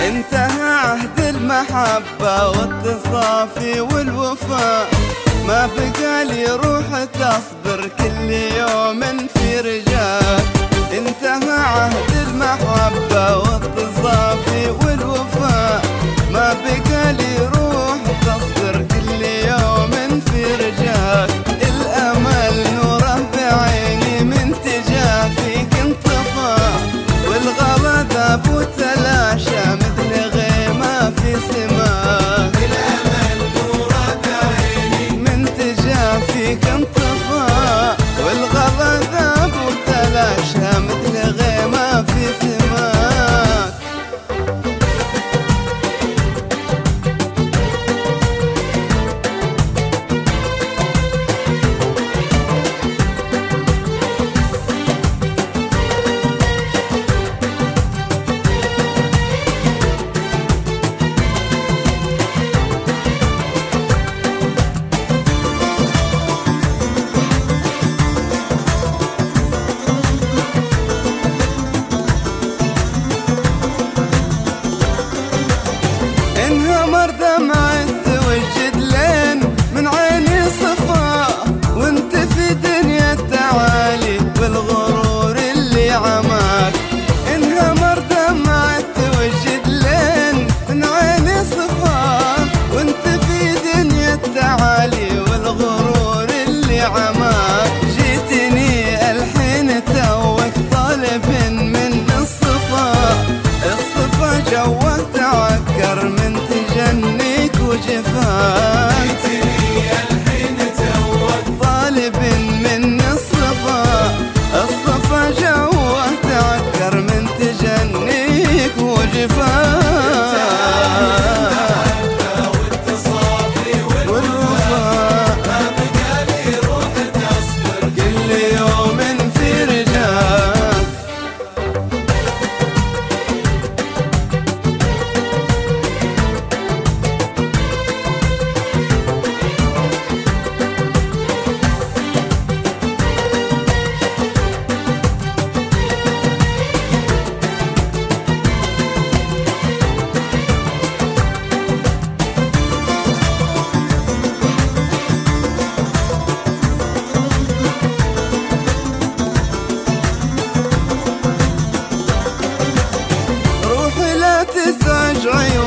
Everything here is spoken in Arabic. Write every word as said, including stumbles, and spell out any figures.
انتهى عهد المحبة والتصافي والوفاء، ما بقى لي روح تصبر كل يوم في رجاك. انتهى عهد المحبة والتصافي والوفاء، ما بقى لي روح تصبر كل يوم في رجاك. الأمل نوره بعيني من تجافيك انطفى، والغلا ذاب وتلاشى مثل غيمة في سماك. الأمل نوره بعيني من تجافيك انطفى، والغلا ذاب وتلاشى مثل غيمة في سماك. انهمر دمعة توجد لين من عيني صفا، وانت في دنيا التعالي والغرور اللي عماك. انهمر دمعة توجد لين من عيني صفا، وانت في دنيا التعالي والغرور اللي عماك. جيتني الحين توك طالب من الصفا، الصفا جوه تعكر من تجنيك وجفاك. جيتني الحين توك طالب من الصفا، الصفا جوه تعكر من تجنيك وجفاك. والتصافي والوفاء، ما بقى لي روح تصبر كل يوم في رجاك. روحي لا تزعج عيوني